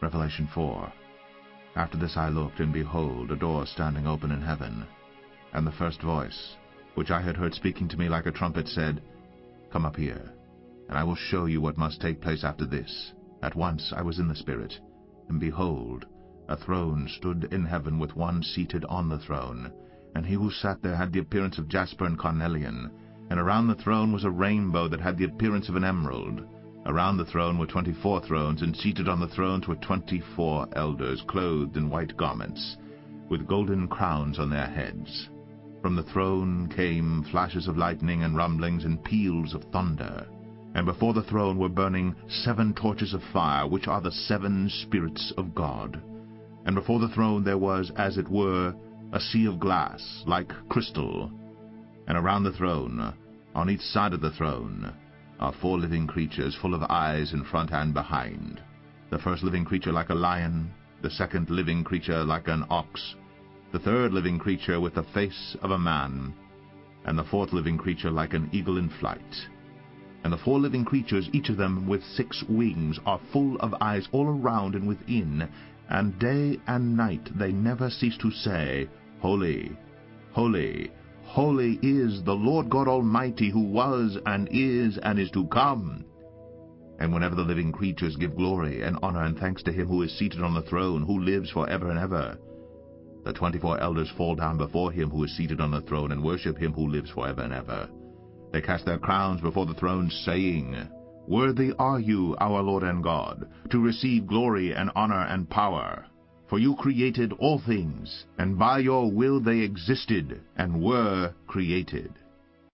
Revelation 4. After this I looked, and behold, a door standing open in heaven. And the first voice, which I had heard speaking to me like a trumpet, said, Come up here, and I will show you what must take place after this. At once I was in the Spirit, and behold, a throne stood in heaven with one seated on the throne. And he who sat there had the appearance of jasper and carnelian. And around the throne was a rainbow that had the appearance of an emerald. Around the throne were 24 thrones, and seated on the thrones were 24 elders, clothed in white garments, with golden crowns on their heads. From the throne came flashes of lightning, and rumblings, and peals of thunder. And before the throne were burning 7 torches of fire, which are the 7 spirits of God. And before the throne there was, as it were, a sea of glass, like crystal. And around the throne, on each side of the throne, are 4 living creatures, full of eyes in front and behind. The first living creature like a lion, the second living creature like an ox, the third living creature with the face of a man, and the fourth living creature like an eagle in flight. And the 4 living creatures, each of them with 6 wings, are full of eyes all around and within, and day and night they never cease to say, Holy, holy, holy is the Lord God Almighty, who was and is to come. And whenever the living creatures give glory and honor and thanks to him who is seated on the throne, who lives forever and ever, the 24 elders fall down before him who is seated on the throne, and worship him who lives forever and ever. They cast their crowns before the throne, saying, Worthy are you, our Lord and God, to receive glory and honor and power. For you created all things, and by your will they existed and were created.